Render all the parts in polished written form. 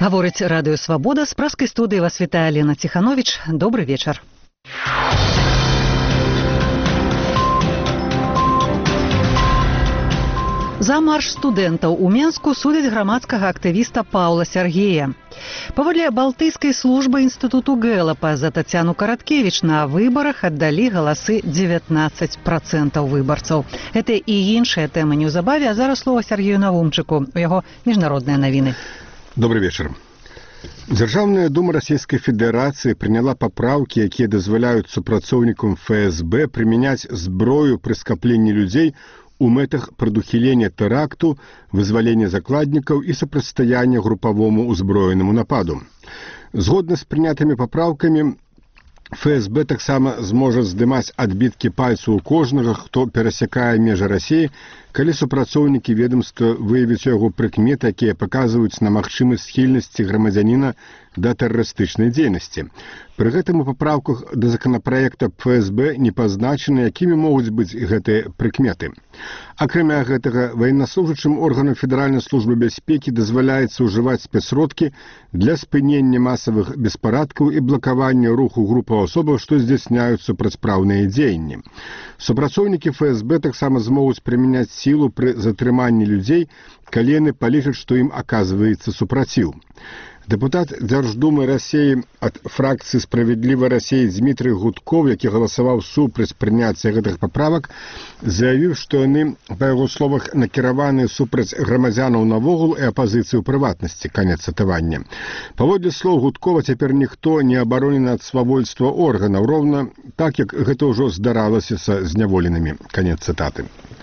Гаворыць радыё «Свабода», з праскай студыі вас вітае Лена Ціхановіч. Добры вечар. За марш студэнтаў у Менску судзяць грамадскага актывіста Паўла Сяргея. Паводле балтыйскай службы інстытуту Гэлапа за Тацяну Караткевіч на выбарах аддалі галасы 19% выбарцаў. Гэта і іншыя тэмы неўзабаве, а зараз слова Сяргею Навумчыку, у яго міжнародныя навіны. Добрый вечер. Дзяржаўная дума Расійскай Федэрацыі прыняла папраўкі, якія дазваляюць супрацоўнікам ФСБ прымяняць зброю пры скапленні людзей у мэтах прадухілення тэракту, вызвалення закладнікаў і супрацьстаяння групавому ўзброенаму нападу. Згодна з прынятымі папраўкамі, ФСБ таксама зможа здымаць адбіткі пальцаў у кожнага, хто перасякае межы Расіі, калі супрацоўнікі ведамства выявяць у яго прыкметы, якія паказваюць на магчымасць схільнасці грамадзяніна да тэрарыстычнай дзейнасці. Пры гэтым у папраўках да законапраекта ФСБ не пазначаны, якімі могуць быць гэтыя прыкметы. Акрамя гэтага, ваеннаслужачым органам Федэральнай службы бяспекі дазваляецца ўжываць спецсродкі для спынення масавых беспарадкаў і блакавання руху групаў асобаў, што здзяйсняюць супрацьпраўныя дзеянні. Супрацоўнікі ФСБ таксама змогуць прымяняць сілу пры затрыманні людзей, калі яны палічаць, што ім аказваецца супраціў. Дэпутат Дзярждумы Расіі ад фракцыі «Справядлівай Расіі» Дмітрый Гудков, які галасаваў супраць прыняцця гэтых паправак, заявіў, што яны, па яго словах, накіраваны супраць грамадзянаў навогул і апазіцыі ў прыватнасці, канец цытавання. Паводле слоў Гудкова, цяпер ніхто не абаронены ад свавольства органаў, роўна так, як гэта ўжо здаралася са зняволенымі, канец цытаты.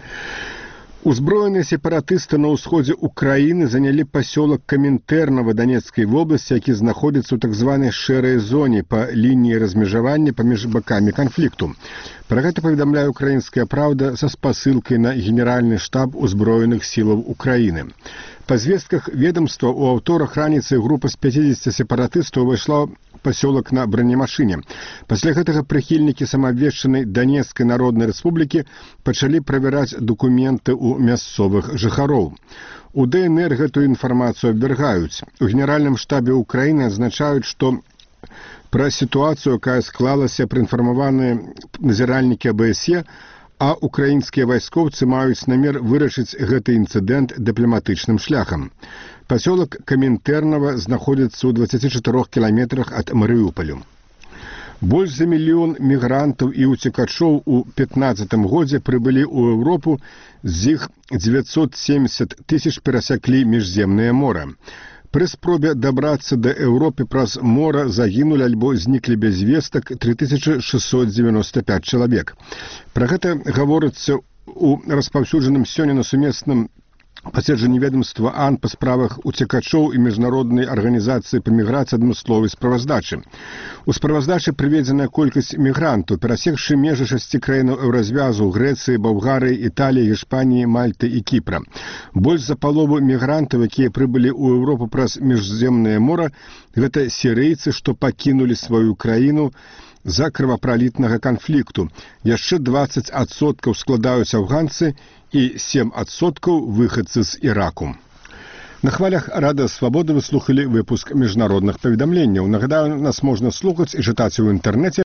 Узброеныя сепаратысты на ўсходзе Украіны занялі пасёлак Камінтэрнава Данецкай вобласці, які знаходзіцца ў так званай шэрай зоне па лініі размежавання паміж бакамі канфлікту. Пра гэта паведамляе «Украінская праўда» са спасылкай на генеральны штаб узброеных сілаў Украіны. Па звестках ведамства, у аўторак раніцай група з 50 сепаратыстаў увайшла пасёлак на бронемашыне. Пасля гэтага прыхільнікі самаабвешчанай Данецкай народнай рэспублікі пачалі правяраць дакументы ў мясцовых жыхароў. У ДНР гэтую інфармацыю абвяргаюць. У генеральным штабе Украіны адзначаюць, што пра сітуацыю, якая склалася, праінфармаваныя назіральнікі АБСЕ, а украінскія вайскоўцы маюць намер вырашыць гэты інцыдэнт дыпламатычным шляхам. Пасёлак Камінтэрнава знаходзіцца ў 24 кіламетрах ад Марыупалю. Больш за 1 мільён мігрантаў і уцекачоў у 2015 годзе прыбылі ў Еўропу, з іх 970 000 перасяклі міжземнае мора. Пры спробе дабрацца да Еўропы праз мора загінулі альбо зніклі без вестак 3695 чалавек. Пра гэта гаворыцца ў распаўсюджаным сёння на сумесным паседжанні ведамства АН па справах уцекачоў і міжнароднай арганізацыі па міграцыі адмысловай справаздачы. У справаздачы прыведзеная колькасць мігрантаў, перасекшы межы 6 краінаў еўразвязу: Грэцыі, Балгарыі, Італіі, Іспаніі, Мальты і Кіпра. Больш за палову мігрантаў, якія прыбылі ў Еўропу праз міжземнае мора, гэта сірыйцы, што пакінулі сваю краіну за крывапралітнага канфлікту. Яшчэ 20% складаюць афганцы і 7% выхадцы з Іраку. На хвалях радыё «Свабода» вы слухалі выпуск міжнародных паведамленняў. Нагадаю, нас можна слухаць і чытаць у інтэрнэце